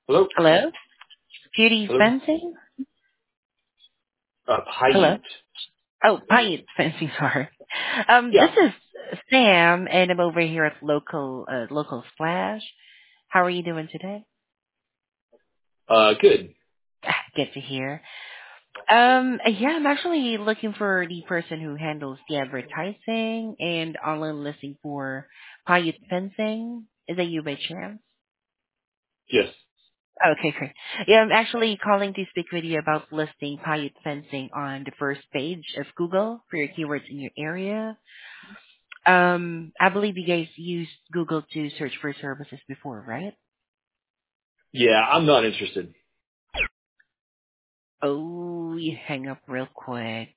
Hello? Hello? Beauty Hello? fencing? Hello? Paiute. Oh, Pyatt fencing, sorry. This Yeah. is Sam, and I'm over here at local Splash. How are you doing today? Good. Good to hear. Yeah, I'm actually looking for the person who handles the advertising and online listing for Pyatt fencing. Is that you by chance? Yes. Okay, great. Yeah, I'm actually calling to speak with you about listing Pyatt fencing on the first page of Google for your keywords in your area. I believe you guys used Google to search for services before, right? Yeah, I'm not interested. Oh, you hang up real quick.